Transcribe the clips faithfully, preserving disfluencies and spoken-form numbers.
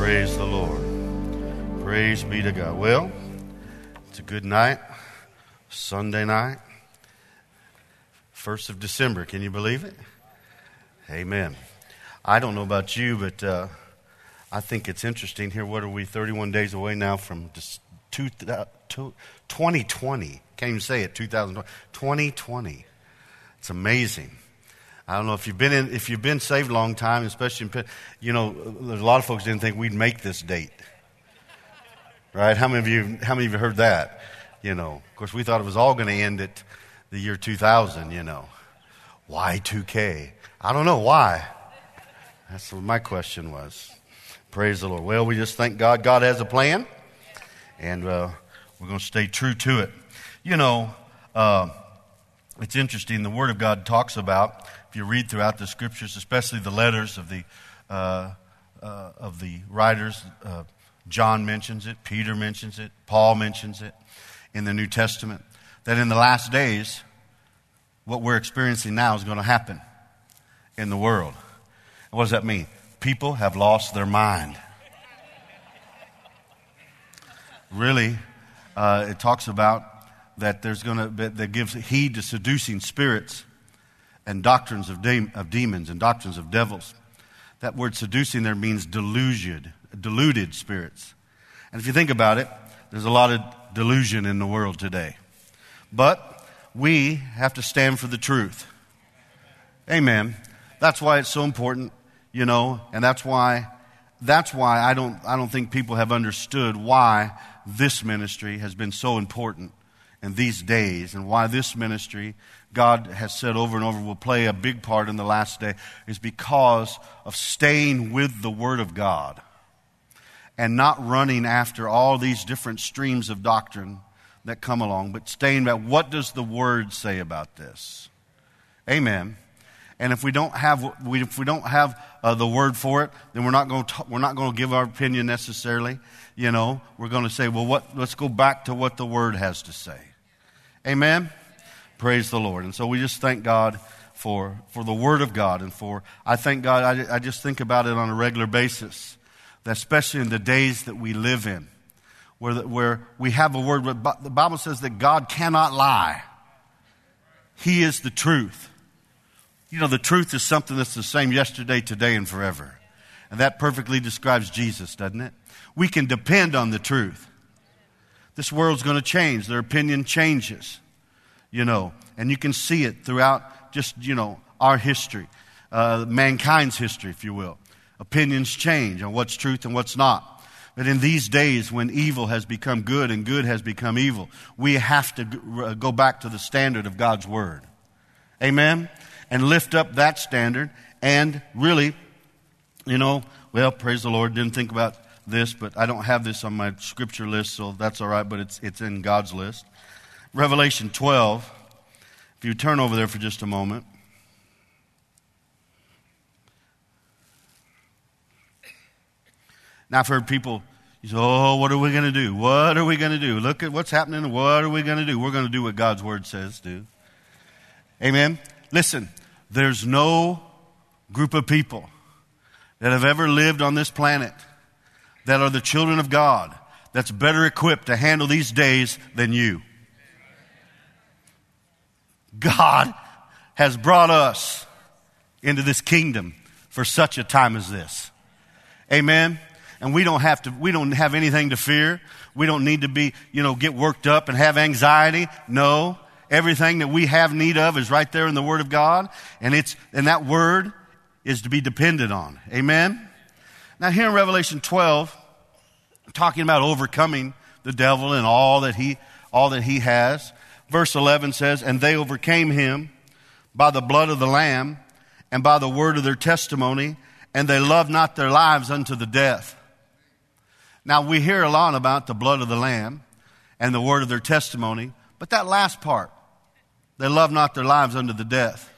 Praise the Lord. Praise be to God. Well, it's a good night. Sunday night. First of December. Can you believe it? Amen. I don't know about you, but uh, I think it's interesting here. What are we, thirty-one days away now from two, two, twenty twenty? Can't even say it, two thousand twenty. twenty twenty. It's amazing. I don't know if you've been in, if you've been saved a long time, especially in, you know, there's a lot of folks didn't think we'd make this date, right? How many of you, how many of you heard that? You know, of course, we thought it was all going to end at the year two thousand. You know, Y two K. I don't know why. That's what my question was. Praise the Lord. Well, we just thank God. God has a plan, and uh, we're going to stay true to it. You know. Uh, It's interesting, the Word of God talks about, if you read throughout the Scriptures, especially the letters of the uh, uh, of the writers, uh, John mentions it, Peter mentions it, Paul mentions it in the New Testament, that in the last days, what we're experiencing now is going to happen in the world. And what does that mean? People have lost their mind. Really, uh, it talks about that there's going to that gives heed to seducing spirits and doctrines of, de- of demons and doctrines of devils. That word seducing there means deluded, deluded spirits. And if you think about it, there's a lot of delusion in the world today. But we have to stand for the truth. Amen. That's why it's so important, you know, and that's why that's why I don't I don't think people have understood why this ministry has been so important in these days, and why this ministry, God has said over and over, will play a big part in the last day, is because of staying with the Word of God and not running after all these different streams of doctrine that come along, but staying about what does the Word say about this. Amen. And if we don't have we, if we don't have uh, the Word for it, then we're not going to we're not going to give our opinion necessarily. You know, we're going to say, well, what? Let's go back to what the Word has to say. Amen. Praise the Lord. And so we just thank God for for the Word of God, and for I thank God. I, I just think about it on a regular basis, that especially in the days that we live in, where the, where we have a word. The Bible says that God cannot lie. He is the truth. You know, the truth is something that's the same yesterday, today, and forever. And that perfectly describes Jesus, doesn't it? We can depend on the truth. This world's going to change. Their opinion changes, you know. And you can see it throughout just, you know, our history, uh, mankind's history, if you will. Opinions change on what's truth and what's not. But in these days when evil has become good and good has become evil, we have to go back to the standard of God's Word. Amen? And lift up that standard, and really, you know, well, praise the Lord, didn't think about this, but I don't have this on my scripture list, so that's all right, but it's it's in God's list. Revelation twelve, if you turn over there for just a moment. Now I've heard people, you say, oh, what are we going to do? What are we going to do? Look at what's happening. What are we going to do? We're going to do what God's Word says do. Amen? Listen, there's no group of people that have ever lived on this planet that are the children of God that's better equipped to handle these days than you. God has brought us into this kingdom for such a time as this. Amen? And we don't have to, we don't have anything to fear. We don't need to be, you know, get worked up and have anxiety. No. Everything that we have need of is right there in the Word of God. And it's, and that Word is to be depended on. Amen? Now here in Revelation twelve, talking about overcoming the devil and all that he, all that he has. Verse eleven says, and they overcame him by the blood of the Lamb and by the word of their testimony, and they loved not their lives unto the death. Now we hear a lot about the blood of the Lamb and the word of their testimony, but that last part, they love not their lives unto the death.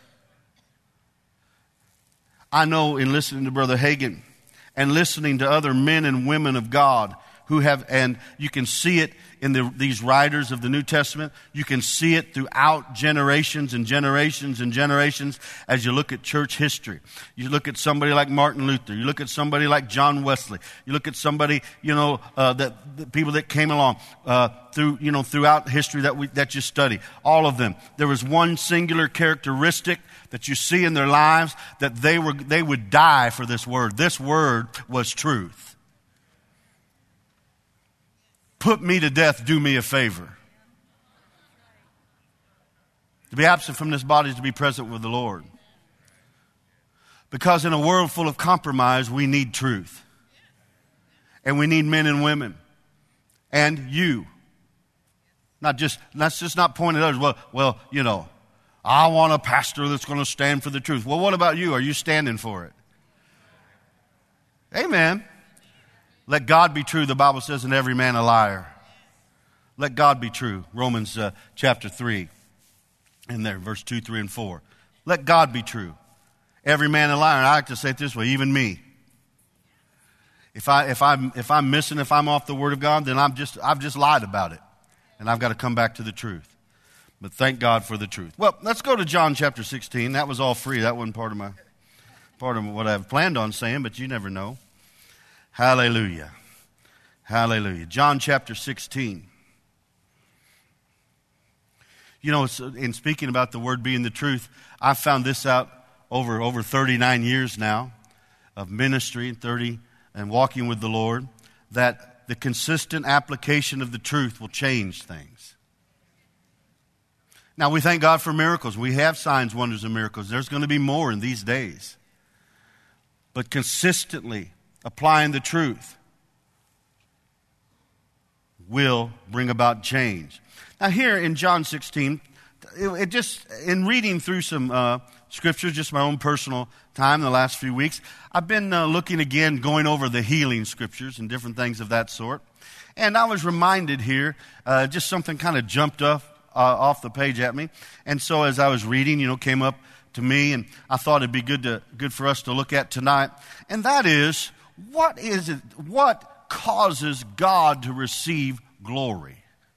I know in listening to Brother Hagin and listening to other men and women of God who have, and you can see it in the, these writers of the New Testament. You can see it throughout generations and generations and generations as you look at church history. You look at somebody like Martin Luther. You look at somebody like John Wesley. You look at somebody, you know, uh, that the people that came along uh, through, you know, throughout history that we that you study. All of them. There was one singular characteristic that you see in their lives, that they were they would die for this word. This word was truth. Put me to death, do me a favor. To be absent from this body is to be present with the Lord. Because in a world full of compromise, we need truth. And we need men and women. And you. Not just, let's just not point at others. Well, well, you know, I want a pastor that's going to stand for the truth. Well, what about you? Are you standing for it? Amen. Let God be true, the Bible says, and every man a liar. Let God be true. Romans uh, chapter three, in there, verse two, three, and four. Let God be true. Every man a liar. And I like to say it this way, even me. If I if I'm if I'm missing, if I'm off the Word of God, then I'm just I've just lied about it. And I've got to come back to the truth. But thank God for the truth. Well, let's go to John chapter sixteen. That was all free. That wasn't part of my part of what I've planned on saying, but you never know. Hallelujah. Hallelujah. John chapter sixteen. You know, in speaking about the word being the truth, I found this out over, over thirty-nine years now of ministry and thirty and walking with the Lord, that the consistent application of the truth will change things. Now, we thank God for miracles. We have signs, wonders, and miracles. There's going to be more in these days. But consistently applying the truth will bring about change. Now here in John sixteen, it, it just, in reading through some uh, scriptures, just my own personal time the last few weeks, I've been uh, looking again, going over the healing scriptures and different things of that sort. And I was reminded here, uh, just something kind of jumped up uh, off the page at me. And so as I was reading, you know, came up to me, and I thought it'd be good to good for us to look at tonight. And that is, what is it, what causes God to receive glory?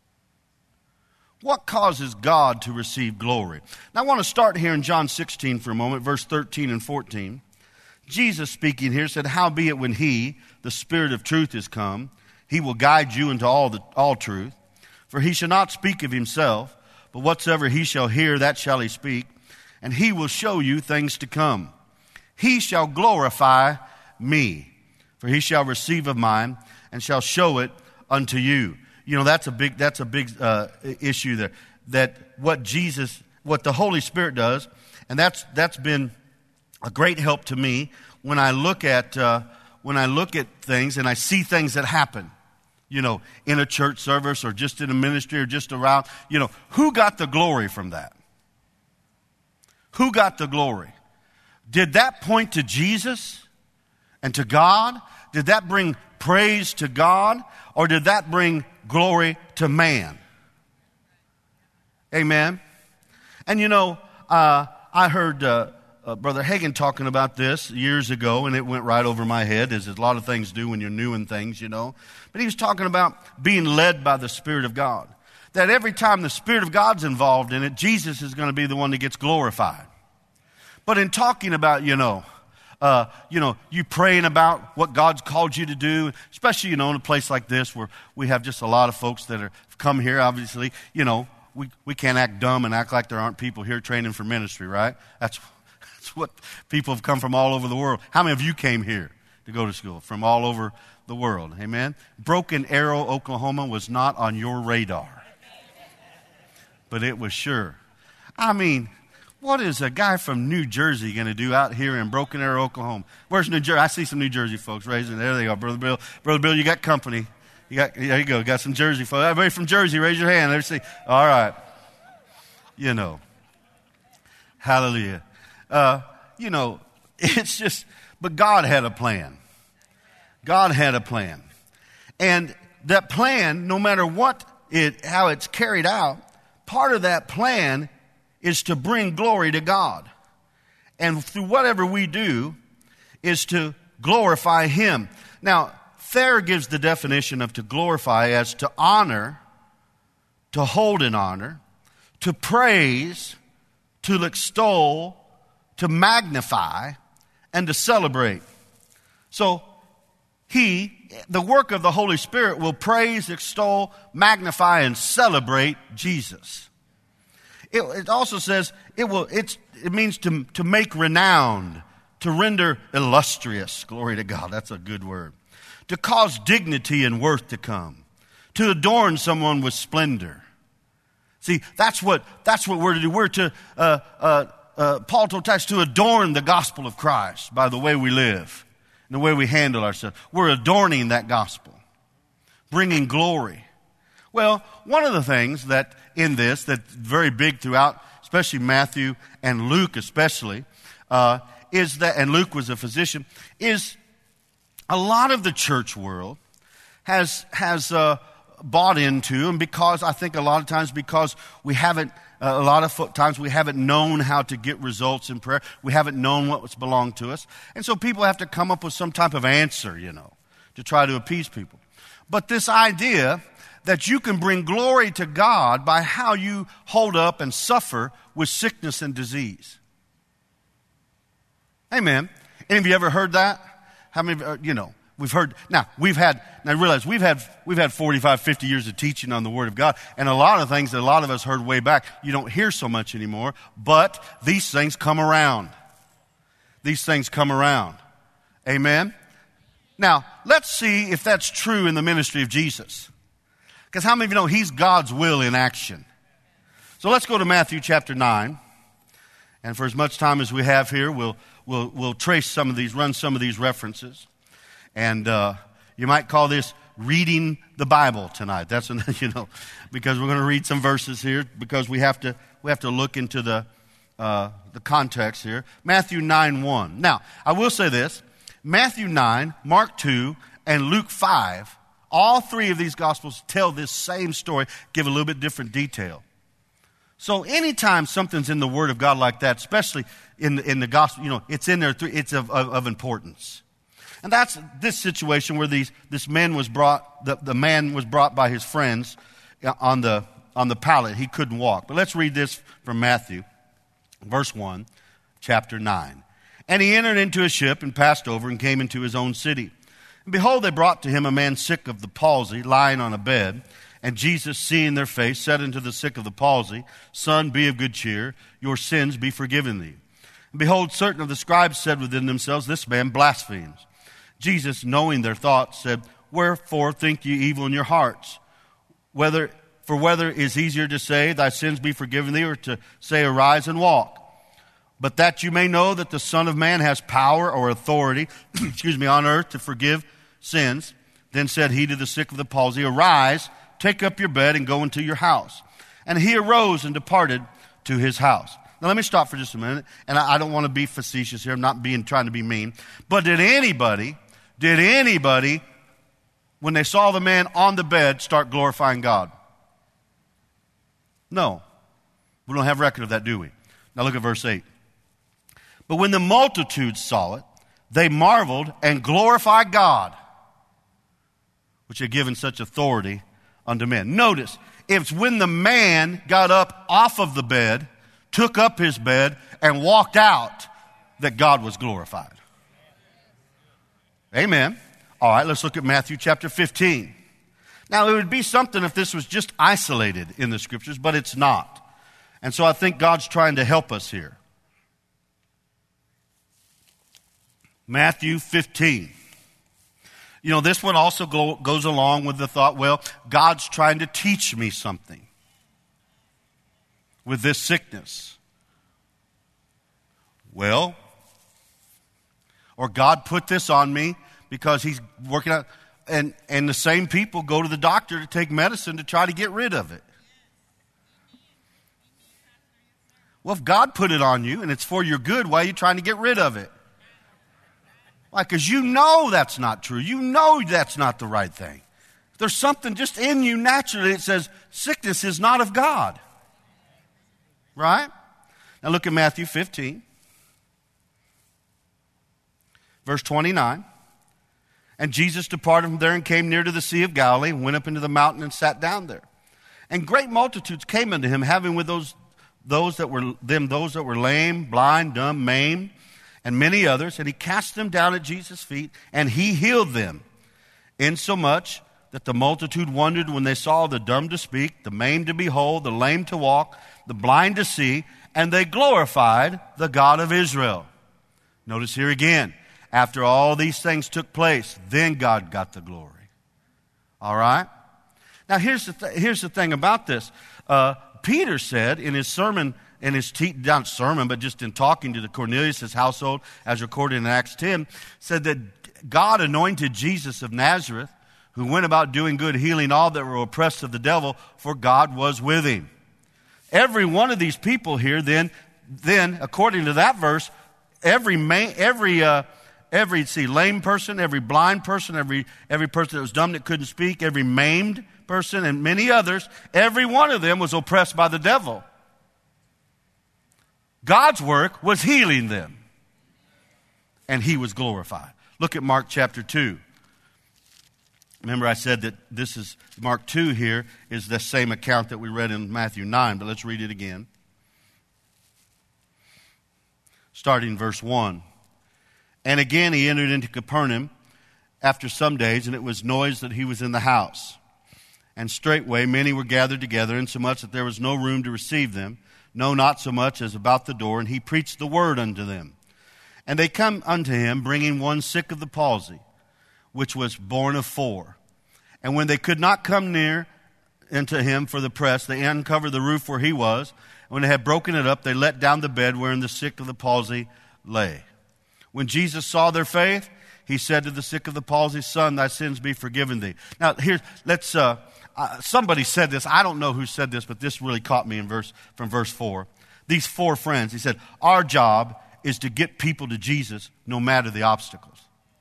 What causes God to receive glory? Now I want to start here in John sixteen for a moment, verse thirteen and fourteen. Jesus speaking here said, "Howbeit when he, the Spirit of truth, is come, he will guide you into all, the, all truth. For he shall not speak of himself, but whatsoever he shall hear, that shall he speak. And he will show you things to come. He shall glorify me, for he shall receive of mine, and shall show it unto you." You know, that's a big that's a big uh, issue there. That what Jesus, what the Holy Spirit does, and that's that's been a great help to me when I look at uh, when I look at things and I see things that happen. You know, in a church service or just in a ministry or just around. You know, who got the glory from that? Who got the glory? Did that point to Jesus and to God? Did that bring praise to God? Or did that bring glory to man? Amen. And you know, uh, I heard uh, uh, Brother Hagin talking about this years ago, and it went right over my head, as a lot of things do when you're new in things, you know. But he was talking about being led by the Spirit of God. That every time the Spirit of God's involved in it, Jesus is going to be the one that gets glorified. But in talking about, you know, Uh, you know, you praying about what God's called you to do, especially, you know, in a place like this where we have just a lot of folks that are come here, obviously, you know, we, we can't act dumb and act like there aren't people here training for ministry, right? That's, that's what people have come from all over the world. How many of you came here to go to school? From all over the world, amen? Broken Arrow, Oklahoma was not on your radar, but it was sure. I mean, what is a guy from New Jersey going to do out here in Broken Arrow, Oklahoma? Where's New Jersey? I see some New Jersey folks raising. There they are, Brother Bill. Brother Bill, you got company. You got, there you go. Got some Jersey folks. Everybody from Jersey, raise your hand. Let's see. All right. You know. Hallelujah. Uh, you know, it's just, but God had a plan. God had a plan. And that plan, no matter what it, how it's carried out, part of that plan is to bring glory to God. And through whatever we do is to glorify Him. Now, Thayer gives the definition of to glorify as to honor, to hold in honor, to praise, to extol, to magnify, and to celebrate. So he, the work of the Holy Spirit, will praise, extol, magnify, and celebrate Jesus. It, it also says it will. It's, it means to, to make renowned, to render illustrious. Glory to God. That's a good word. To cause dignity and worth to come. To adorn someone with splendor. See, that's what that's what we're to do. We're to uh, uh, uh, Paul told Titus to adorn the gospel of Christ by the way we live and the way we handle ourselves. We're adorning that gospel, bringing glory. Well, one of the things that in this that's very big throughout, especially Matthew and Luke, especially, uh, is that, and Luke was a physician, is a lot of the church world has has. Uh, bought into, and because I think a lot of times because we haven't, uh, a lot of times we haven't known how to get results in prayer. We haven't known what's belonged to us. And so people have to come up with some type of answer, you know, to try to appease people. But this idea that you can bring glory to God by how you hold up and suffer with sickness and disease. Amen. Any of you ever heard that? How many, uh, you know, we've heard, now we've had, now realize we've had, we've had forty-five, fifty years of teaching on the Word of God, and a lot of things that a lot of us heard way back, you don't hear so much anymore, but these things come around. These things come around. Amen? Now, let's see if that's true in the ministry of Jesus. Because how many of you know He's God's will in action? So let's go to Matthew chapter nine, and for as much time as we have here, we'll, we'll, we'll trace some of these, run some of these references. And uh, you might call this reading the Bible tonight. That's an, you know, because we're going to read some verses here because we have to we have to look into the uh, the context here. Matthew nine one. Now I will say this: Matthew nine, Mark two, and Luke five. All three of these gospels tell this same story, give a little bit different detail. So anytime something's in the Word of God like that, especially in the, in the gospel, you know, it's in there. It's of, of, of importance. And that's this situation where these this man was brought, the, the man was brought by his friends on the on the pallet. He couldn't walk. But let's read this from Matthew, verse one, chapter nine. And he entered into a ship and passed over and came into his own city. And behold, they brought to him a man sick of the palsy, lying on a bed. And Jesus, seeing their face, said unto the sick of the palsy, Son, be of good cheer, your sins be forgiven thee. And behold, certain of the scribes said within themselves, This man blasphemes. Jesus, knowing their thoughts, said, Wherefore think ye evil in your hearts? Whether for whether is easier to say, Thy sins be forgiven thee, or to say, Arise and walk? But that you may know that the Son of Man has power or authority, excuse me, on earth to forgive sins. Then said he to the sick of the palsy, Arise, take up your bed, and go into your house. And he arose and departed to his house. Now let me stop for just a minute, and I, I don't want to be facetious here. I'm not being trying to be mean. But did anybody... Did anybody, when they saw the man on the bed, start glorifying God? No. We don't have record of that, do we? Now look at verse eight. But when the multitude saw it, they marveled and glorified God, which had given such authority unto men. Notice, it's when the man got up off of the bed, took up his bed, and walked out that God was glorified. Amen. All right, let's look at Matthew chapter fifteen. Now, it would be something if this was just isolated in the Scriptures, but it's not. And so I think God's trying to help us here. Matthew fifteen. You know, this one also go, goes along with the thought, well, God's trying to teach me something with this sickness. Well, or God put this on me because He's working out. And, and the same people go to the doctor to take medicine to try to get rid of it. Well, if God put it on you and it's for your good, why are you trying to get rid of it? Why? Because you know that's not true. You know that's not the right thing. There's something just in you naturally that says sickness is not of God. Right? Now look at Matthew fifteen. Verse twenty-nine. And Jesus departed from there and came near to the Sea of Galilee, went up into the mountain and sat down there. And great multitudes came unto him, having with those those that were them those that were lame, blind, dumb, maimed, and many others. And he cast them down at Jesus' feet, and he healed them, insomuch that the multitude wondered when they saw the dumb to speak, the maimed to behold, the lame to walk, the blind to see, and they glorified the God of Israel. Notice here again, after all these things took place, then God got the glory. All right? Now here's the, th- here's the thing about this. Uh, Peter said in his sermon, in his te- not sermon, but just in talking to the Cornelius' household, as recorded in Acts ten, said that God anointed Jesus of Nazareth, who went about doing good, healing all that were oppressed of the devil, for God was with him. Every one of these people here, then, then according to that verse, every ma- every uh, every see lame person, every blind person, every every person that was dumb that couldn't speak, every maimed person, and many others, every one of them was oppressed by the devil. God's work was healing them, and he was glorified. Look at Mark chapter two. Remember I said that this is, Mark two here is the same account that we read in Matthew nine, but let's read it again. Starting verse one. And again he entered into Capernaum after some days, and it was noised that he was in the house. And straightway many were gathered together, insomuch that there was no room to receive them, no, not so much as about the door, and he preached the word unto them. And they come unto him, bringing one sick of the palsy, which was born of four. And when they could not come near unto him for the press, they uncovered the roof where he was. And when they had broken it up, they let down the bed wherein the sick of the palsy lay. When Jesus saw their faith, he said to the sick of the palsy, Son, thy sins be forgiven thee. Now, here, let's, uh, uh, somebody said this. I don't know who said this, but this really caught me in verse, from verse four. These four friends, he said, our job is to get people to Jesus no matter the obstacles.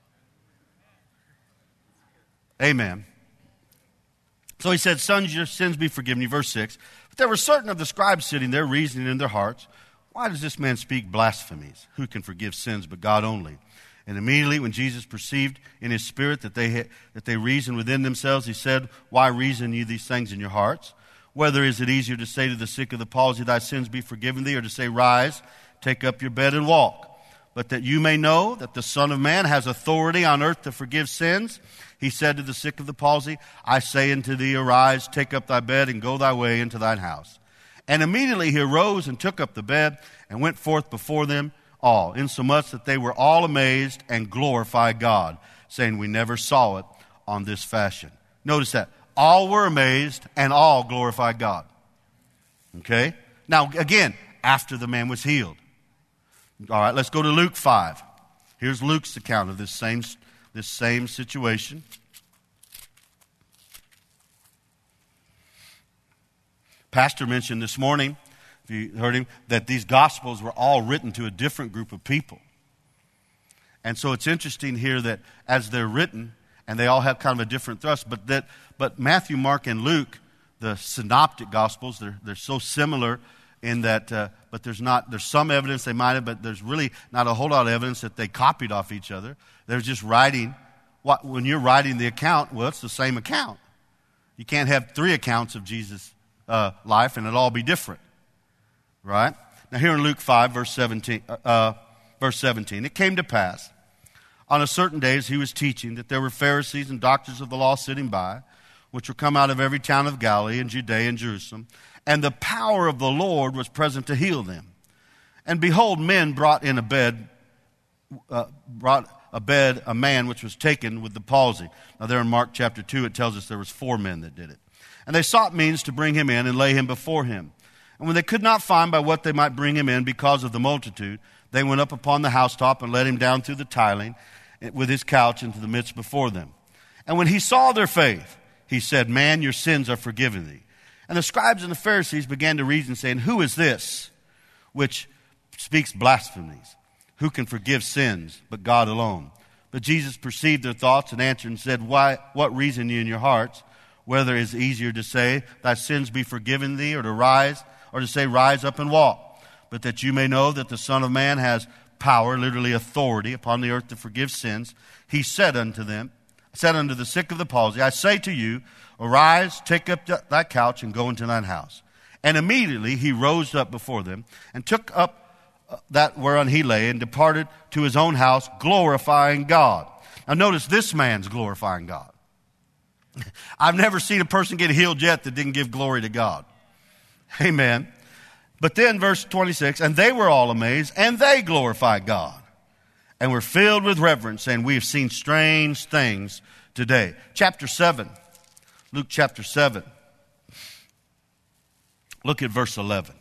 Amen. So he said, Sons, your sins be forgiven you. Verse six. But there were certain of the scribes sitting there, reasoning in their hearts, why does this man speak blasphemies? Who can forgive sins but God only? And immediately when Jesus perceived in his spirit that they had, that they reasoned within themselves, he said, Why reason ye these things in your hearts? Whether is it easier to say to the sick of the palsy, Thy sins be forgiven thee, or to say, Rise, take up your bed and walk? But that you may know that the Son of Man has authority on earth to forgive sins, he said to the sick of the palsy, I say unto thee, Arise, take up thy bed, and go thy way into thine house. And immediately he arose and took up the bed, and went forth before them all, insomuch that they were all amazed and glorified God, saying, We never saw it on this fashion. Notice that. All were amazed, and all glorified God. Okay? Now, again, after the man was healed. All right, let's go to Luke five. Here's Luke's account of this same, this same situation. Pastor mentioned this morning, if you heard him, that these Gospels were all written to a different group of people. And so it's interesting here that as they're written, and they all have kind of a different thrust, but that but Matthew, Mark, and Luke, the synoptic Gospels, they're, they're so similar in that, uh, but there's not, there's some evidence they might have, but there's really not a whole lot of evidence that they copied off each other. They're just writing, what, when you're writing the account, well, it's the same account. You can't have three accounts of Jesus' uh, life and it'll all be different. Right? Now here in Luke five, verse seventeen, uh, verse seventeen, it came to pass, on a certain day as he was teaching, that there were Pharisees and doctors of the law sitting by, which were come out of every town of Galilee and Judea and Jerusalem, and the power of the Lord was present to heal them. And behold, men brought in a bed, uh, brought a bed, a man which was taken with the palsy. Now there in Mark chapter two, it tells us there was four men that did it. And they sought means to bring him in and lay him before him. And when they could not find by what they might bring him in because of the multitude, they went up upon the housetop and let him down through the tiling with his couch into the midst before them. And when he saw their faith, he said, Man, your sins are forgiven thee. And the scribes and the Pharisees began to reason, saying, Who is this which speaks blasphemies? Who can forgive sins but God alone? But Jesus perceived their thoughts and answered and said, Why, what reason ye in your hearts? Whether it is easier to say, Thy sins be forgiven thee, or to rise, or to say, Rise up and walk. But that you may know that the Son of Man has power, literally authority, upon the earth to forgive sins. He said unto them, said unto the sick of the palsy, I say to you, arise, take up thy couch, and go into thine house. And immediately he rose up before them, and took up that whereon he lay, and departed to his own house, glorifying God. Now notice this man's glorifying God. I've never seen a person get healed yet that didn't give glory to God. Amen. But then verse twenty-six, and they were all amazed, and they glorified God, and were filled with reverence, saying, we have seen strange things today. Chapter seven, Luke chapter seven. Look at verse eleven.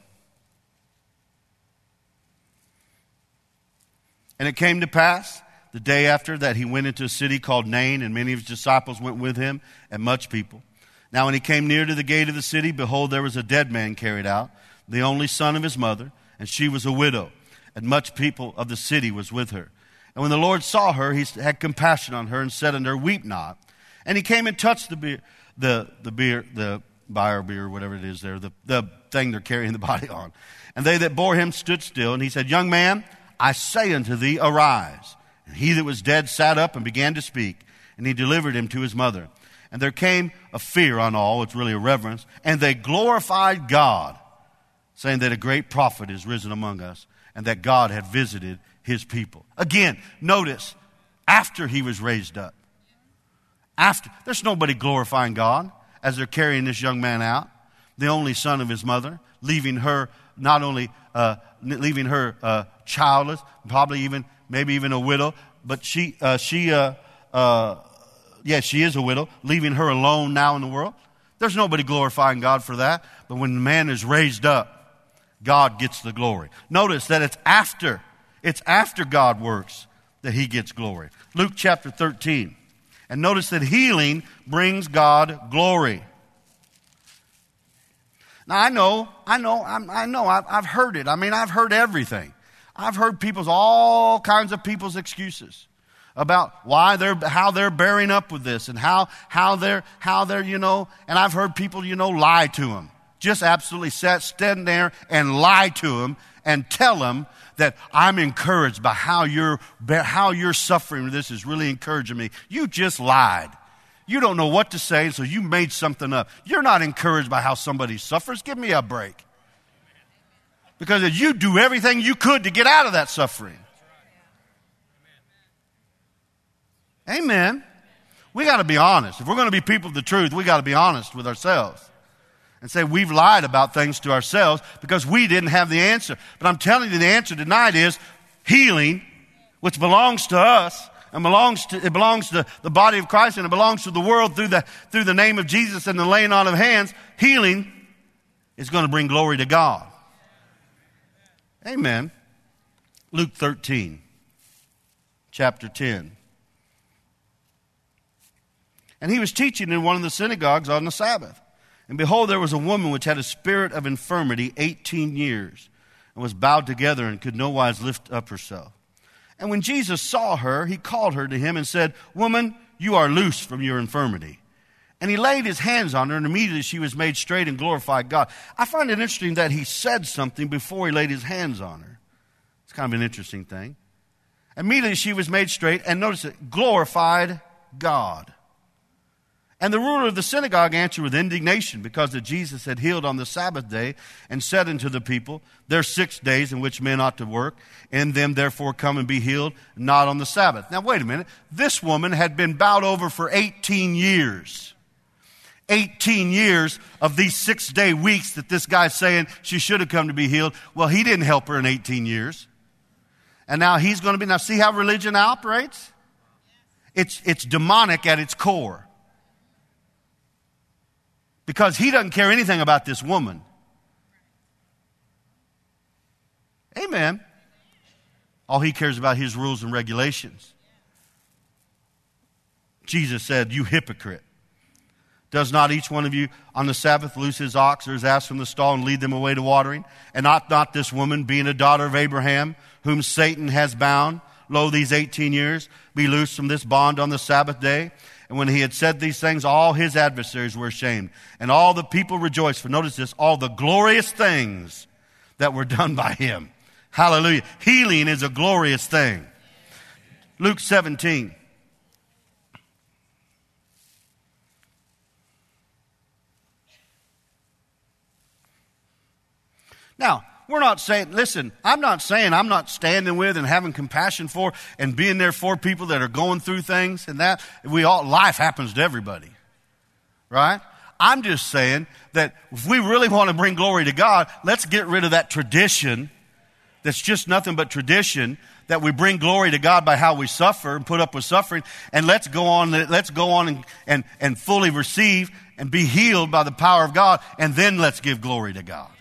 And it came to pass the day after that he went into a city called Nain, and many of his disciples went with him, and much people. Now when he came near to the gate of the city, behold, there was a dead man carried out, the only son of his mother, and she was a widow, and much people of the city was with her. And when the Lord saw her, he had compassion on her, and said unto her, weep not. And he came and touched the beer, the the beer, the buyer beer, whatever it is there, the, the thing they're carrying the body on. And they that bore him stood still, and he said, young man, I say unto thee, arise. And he that was dead sat up and began to speak, and he delivered him to his mother. And there came a fear on all, it's really a reverence, and they glorified God, saying that a great prophet is risen among us, and that God had visited his people. Again, notice, after he was raised up. After, there's nobody glorifying God as they're carrying this young man out, the only son of his mother, leaving her not only uh, leaving her uh, childless, probably even maybe even a widow, but she uh, she uh, uh, yeah she is a widow, leaving her alone now in the world. There's nobody glorifying God for that. But when the man is raised up, God gets the glory. Notice that it's after it's after God works that He gets glory. Luke chapter thirteen, and notice that healing brings God glory. Now, I know, I know, I'm, I know, I've, I've heard it. I mean, I've heard everything. I've heard people's, all kinds of people's excuses about why they're, how they're bearing up with this and how, how they're, how they're, you know, and I've heard people, you know, lie to them. Just absolutely sit, stand there and lie to them and tell them that I'm encouraged by how you're, how you're suffering with this is really encouraging me. You just lied. You don't know what to say, so you made something up. You're not encouraged by how somebody suffers. Give me a break. Because you do everything you could to get out of that suffering. Amen. We got to be honest. If we're going to be people of the truth, we got to be honest with ourselves. And say we've lied about things to ourselves because we didn't have the answer. But I'm telling you, the answer tonight is healing, which belongs to us. And belongs to, it belongs to the body of Christ, and it belongs to the world through the, through the name of Jesus and the laying on of hands. Healing is going to bring glory to God. Amen. Luke thirteen, chapter ten. And he was teaching in one of the synagogues on the Sabbath. And behold, there was a woman which had a spirit of infirmity eighteen years, and was bowed together and could no wise lift up herself. And when Jesus saw her, he called her to him and said, woman, you are loose from your infirmity. And he laid his hands on her, and immediately she was made straight and glorified God. I find it interesting that he said something before he laid his hands on her. It's kind of an interesting thing. Immediately she was made straight, and notice it, glorified God. And the ruler of the synagogue answered with indignation, because that Jesus had healed on the Sabbath day, and said unto the people, there are six days in which men ought to work. In them therefore come and be healed, not on the Sabbath. Now wait a minute. This woman had been bowed over for eighteen years. eighteen years of these six-day weeks that this guy's saying she should have come to be healed. Well, he didn't help her in eighteen years. And now he's going to be, now see how religion operates? It's, it's demonic at its core. Because he doesn't care anything about this woman. Amen. All he cares about his rules and regulations. Jesus said, you hypocrite. Does not each one of you on the Sabbath loose his ox or his ass from the stall and lead them away to watering? And ought not this woman, being a daughter of Abraham, whom Satan has bound, lo, these eighteen years, be loosed from this bond on the Sabbath day? And when he had said these things, all his adversaries were ashamed. And all the people rejoiced. For notice this, all the glorious things that were done by him. Hallelujah. Healing is a glorious thing. Luke seventeen. Now, we're not saying, listen, I'm not saying I'm not standing with and having compassion for and being there for people that are going through things and that. We all, life happens to everybody, right? I'm just saying that if we really want to bring glory to God, let's get rid of that tradition that's just nothing but tradition, that we bring glory to God by how we suffer and put up with suffering, and let's go on, let's go on and, and, and fully receive and be healed by the power of God, and then let's give glory to God.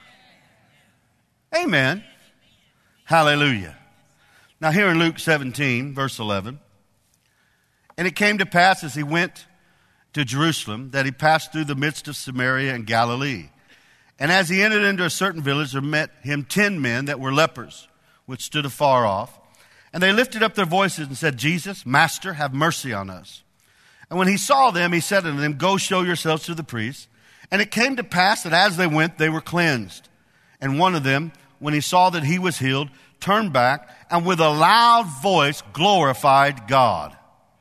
Amen. Hallelujah. Now here in Luke seventeen, verse eleven, and it came to pass as he went to Jerusalem that he passed through the midst of Samaria and Galilee. And as he entered into a certain village, there met him ten men that were lepers, which stood afar off. And they lifted up their voices and said, Jesus, Master, have mercy on us. And when he saw them, he said unto them, Go show yourselves to the priests. And it came to pass that as they went, they were cleansed. And one of them, when he saw that he was healed, turned back, and with a loud voice glorified God.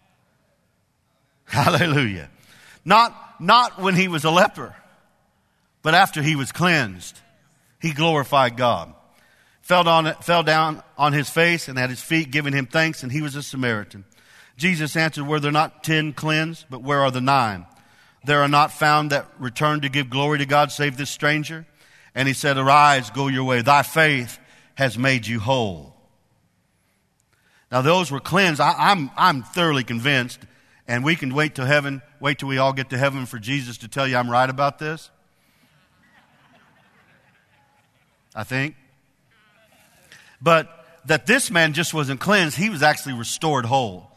Hallelujah. Not, not when he was a leper, but after he was cleansed, he glorified God. Fell, on, fell down on his face and at his feet, giving him thanks, and he was a Samaritan. Jesus answered, Were there not ten cleansed, but where are the nine? There are not found that return to give glory to God, save this stranger. And he said, Arise, go your way. Thy faith has made you whole. Now those were cleansed. I, I'm, I'm thoroughly convinced, and we can wait till heaven, wait till we all get to heaven for Jesus to tell you I'm right about this. I think. But that this man just wasn't cleansed, he was actually restored whole.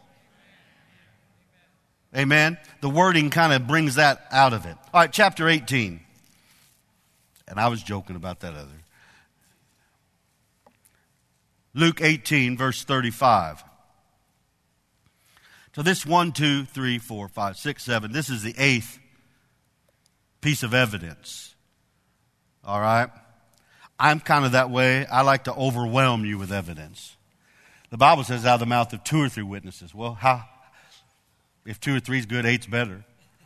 Amen. The wording kind of brings that out of it. All right, chapter eighteen. And I was joking about that other. Luke eighteen, verse thirty-five. So this one, two, three, four, five, six, seven, this is the eighth piece of evidence. All right? I'm kind of that way. I like to overwhelm you with evidence. The Bible says out of the mouth of two or three witnesses. Well, how? If two or three is good, eight's better.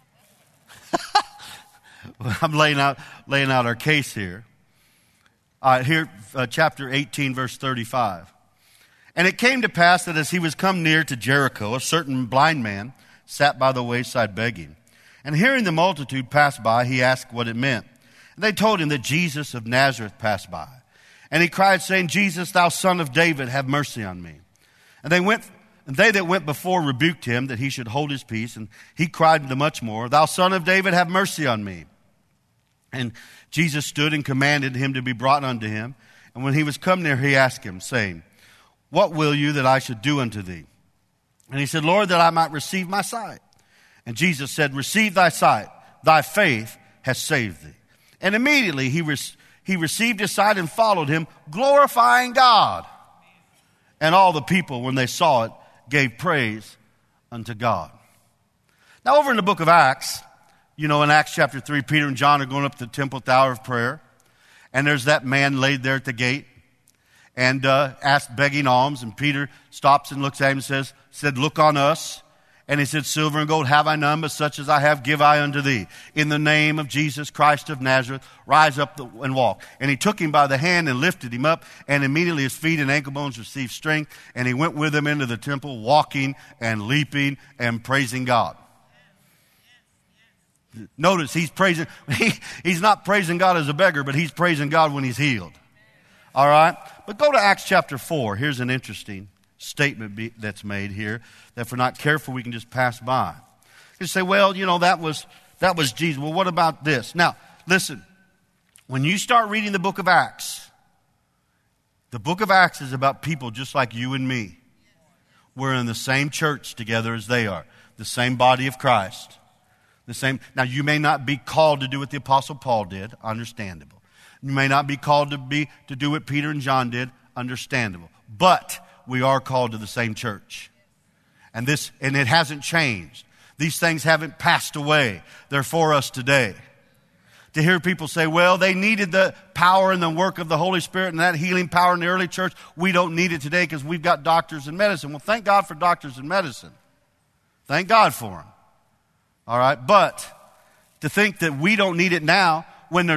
I'm laying out, laying out our case here. All right, here, uh, chapter eighteen, verse thirty-five. And it came to pass that as he was come near to Jericho, a certain blind man sat by the wayside begging. And hearing the multitude pass by, he asked what it meant. And they told him that Jesus of Nazareth passed by. And he cried, saying, Jesus, thou son of David, have mercy on me. And they went, and they that went before rebuked him that he should hold his peace. And he cried the much more, Thou son of David, have mercy on me. And Jesus stood and commanded him to be brought unto him. And when he was come near, he asked him, saying, What will you that I should do unto thee? And he said, Lord, that I might receive my sight. And Jesus said, Receive thy sight. Thy faith has saved thee. And immediately he, re- he received his sight and followed him, glorifying God. And all the people, when they saw it, gave praise unto God. Now over in the book of Acts, you know, in Acts chapter three, Peter and John are going up to the temple at the hour of prayer. And there's that man laid there at the gate and uh, asked, begging alms. And Peter stops and looks at him and says, said, Look on us. And he said, Silver and gold have I none, but such as I have give I unto thee. In the name of Jesus Christ of Nazareth, rise up and walk. And he took him by the hand and lifted him up, and immediately his feet and ankle bones received strength. And he went with him into the temple, walking and leaping and praising God. Notice he's praising, he, he's not praising God as a beggar, but he's praising God when he's healed. All right? But go to Acts chapter four. Here's an interesting statement be, that's made here that if we're not careful, we can just pass by. You say, well, you know, that was that was Jesus. Well, what about this? Now, listen, when you start reading the book of Acts, the book of Acts is about people just like you and me. We're in the same church together as they are, the same body of Christ. The same. Now, you may not be called to do what the Apostle Paul did, understandable. You may not be called to be to do what Peter and John did, understandable. But we are called to the same church. And this, and it hasn't changed. These things haven't passed away. They're for us today. To hear people say, well, they needed the power and the work of the Holy Spirit and that healing power in the early church. We don't need it today because we've got doctors and medicine. Well, thank God for doctors and medicine. Thank God for them. All right. But to think that we don't need it now when there's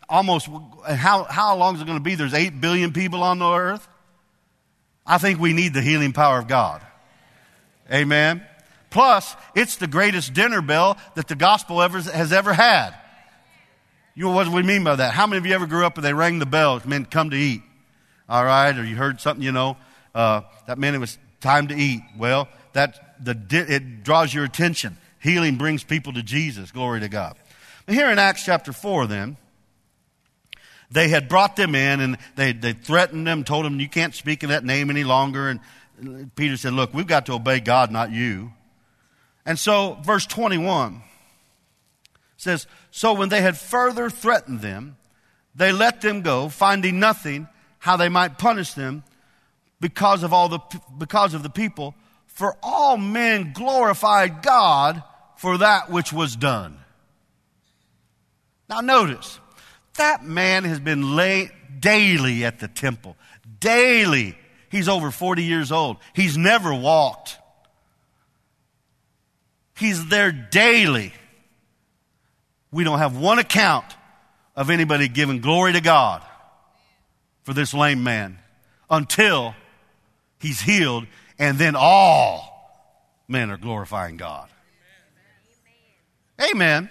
almost, how, how long is it going to be? There's eight billion people on the earth. I think we need the healing power of God. Amen. Plus, it's the greatest dinner bell that the gospel ever has ever had. You know what we mean by that? How many of you ever grew up and they rang the bell? It meant come to eat. All right? Or you heard something, you know, uh, that meant it was time to eat. Well, that the it draws your attention. Healing brings people to Jesus. Glory to God. But here in Acts chapter four then, they had brought them in and they, they threatened them, told them you can't speak in that name any longer. And Peter said, look, we've got to obey God, not you. And so verse twenty-one says, so when they had further threatened them, they let them go, finding nothing how they might punish them because of all the because of the people. For all men glorified God for that which was done. Now notice, that man has been lay, daily at the temple. Daily. He's over forty years old. He's never walked. He's there daily. We don't have one account of anybody giving glory to God for this lame man until he's healed, and then all men are glorifying God. Amen. Amen.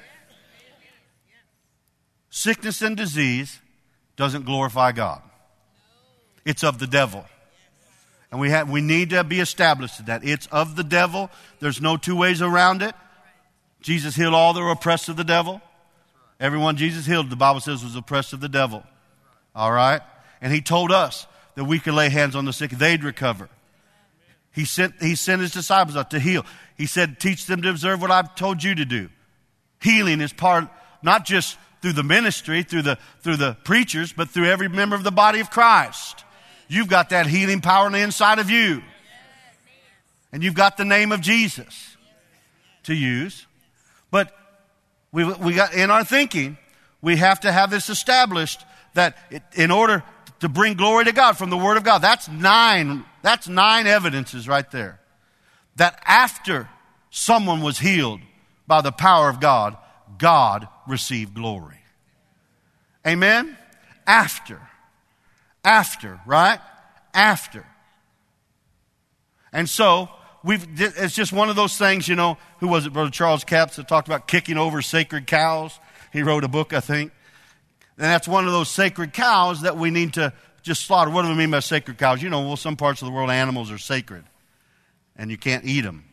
Sickness and disease doesn't glorify God. It's of the devil. And we have, we need to be established in that. It's of the devil. There's no two ways around it. Jesus healed all that were oppressed of the devil. Everyone Jesus healed, the Bible says, was oppressed of the devil. All right? And he told us that we could lay hands on the sick. They'd recover. He sent, he sent his disciples out to heal. He said, teach them to observe what I've told you to do. Healing is part, not just through the ministry, through the, through the preachers, but through every member of the body of Christ. You've got that healing power on the inside of you. And you've got the name of Jesus to use. But we, we got in our thinking, we have to have this established that it, in order to bring glory to God from the Word of God, that's nine, that's nine evidences right there. That after someone was healed by the power of God, God received glory. Amen? After. After, right? After. And so, we've, it's just one of those things, you know, who was it, Brother Charles Capps, that talked about kicking over sacred cows? He wrote a book, I think. And that's one of those sacred cows that we need to just slaughter. What do we mean by sacred cows? You know, well, some parts of the world, animals are sacred. And you can't eat them.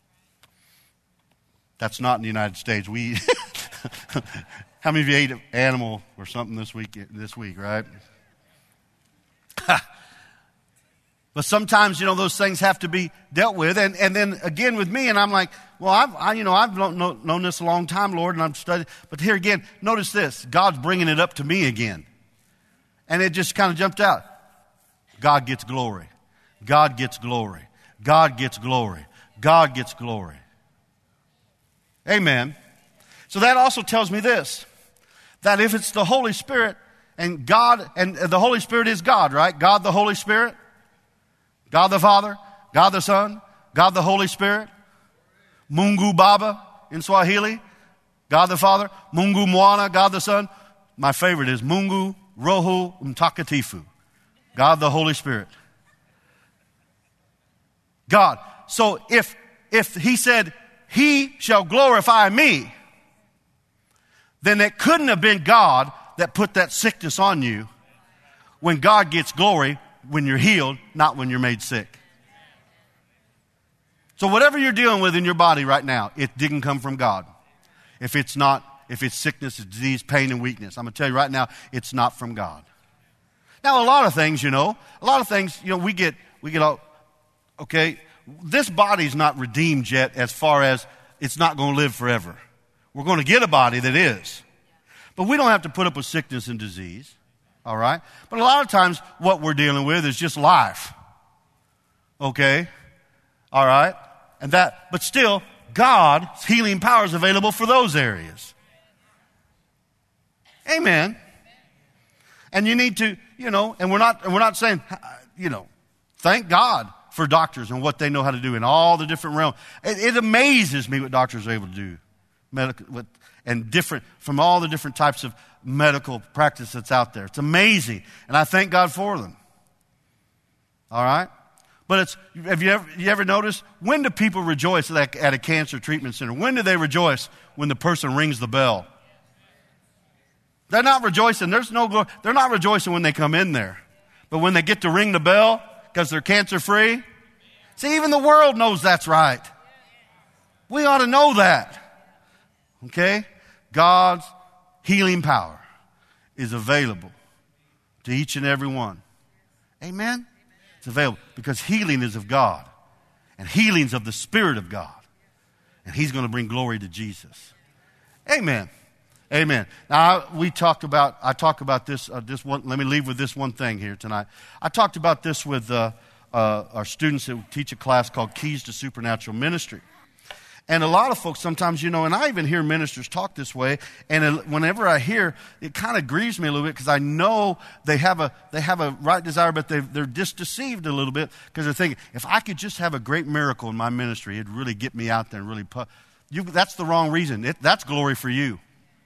That's not in the United States. We eat. How many of you ate an animal or something this week, this week, right? But sometimes, you know, those things have to be dealt with. And, and then again with me, and I'm like, well, I've, I, you know, I've known, known this a long time, Lord, and I'm studying. But here again, notice this. God's bringing it up to me again. And it just kind of jumped out. God gets glory. God gets glory. God gets glory. God gets glory. Amen. So that also tells me this, that if it's the Holy Spirit, and God, and the Holy Spirit is God, right? God the Holy Spirit, God the Father, God the Son, God the Holy Spirit, Mungu Baba in Swahili, God the Father, Mungu Mwana, God the Son. My favorite is Mungu Roho Mtakatifu, God the Holy Spirit. God. So if, if he said, he shall glorify me, then it couldn't have been God that put that sickness on you, when God gets glory when you're healed, not when you're made sick. So whatever you're dealing with in your body right now, it didn't come from God. If it's not, if it's sickness, it's disease, pain, and weakness, I'm going to tell you right now, it's not from God. Now, a lot of things, you know, a lot of things, you know, we get, we get all, okay, this body's not redeemed yet as far as it's not going to live forever. We're going to get a body that is. But we don't have to put up with sickness and disease. All right? But a lot of times what we're dealing with is just life. Okay? All right? And that, but still, God's healing power is available for those areas. Amen. And you need to, you know, and we're not, and we're not saying, you know, thank God for doctors and what they know how to do in all the different realms. It, it amazes me what doctors are able to do medical, with, and different, from all the different types of medical practice that's out there. It's amazing, and I thank God for them. All right? But it's, have you ever, you ever noticed, when do people rejoice at, at a cancer treatment center? When do they rejoice? When the person rings the bell. They're not rejoicing. There's no glory. They're not rejoicing when they come in there. But when they get to ring the bell because they're cancer free, see, even the world knows that's right. We ought to know that. Okay? God's healing power is available to each and every one. Amen? It's available because healing is of God. And healing's of the Spirit of God. And He's going to bring glory to Jesus. Amen. Amen. Now, we talked about, I talked about this, uh, this one, let me leave with this one thing here tonight. I talked about this with uh, uh, our students that teach a class called Keys to Supernatural Ministry. And a lot of folks sometimes, you know, and I even hear ministers talk this way, and whenever I hear, it kind of grieves me a little bit because I know they have a they have a right desire, but they they're just deceived a little bit because they're thinking, if I could just have a great miracle in my ministry, it'd really get me out there and really put. You, that's the wrong reason. It, that's glory for you.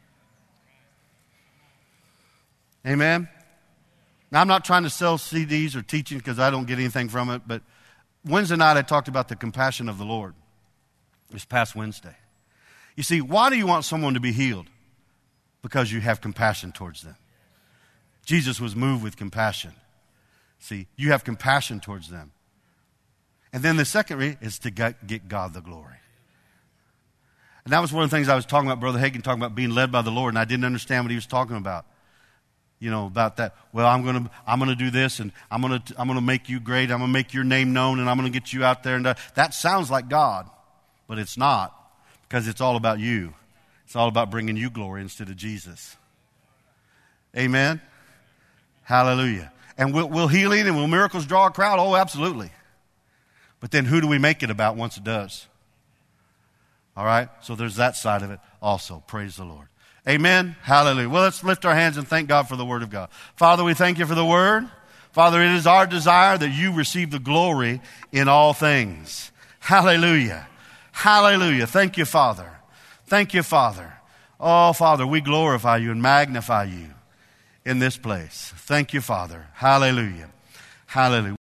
Amen? Now, I'm not trying to sell C Ds or teaching because I don't get anything from it, but Wednesday night I talked about the compassion of the Lord. This past Wednesday. You see, why do you want someone to be healed? Because you have compassion towards them. Jesus was moved with compassion. See, you have compassion towards them. And then the second reason is to get God the glory. And that was one of the things I was talking about, Brother Hagin, talking about being led by the Lord, and I didn't understand what he was talking about. You know, about that. Well, I'm going to I'm going to do this, and I'm going to I'm going to make you great. I'm going to make your name known, and I'm going to get you out there. And uh, that sounds like God. But it's not, because it's all about you. It's all about bringing you glory instead of Jesus. Amen? Hallelujah. And will, will healing and will miracles draw a crowd? Oh, absolutely. But then who do we make it about once it does? All right? So there's that side of it also. Praise the Lord. Amen? Hallelujah. Well, let's lift our hands and thank God for the Word of God. Father, we thank you for the Word. Father, it is our desire that you receive the glory in all things. Hallelujah. Hallelujah. Thank you, Father. Thank you, Father. Oh, Father, we glorify you and magnify you in this place. Thank you, Father. Hallelujah. Hallelujah.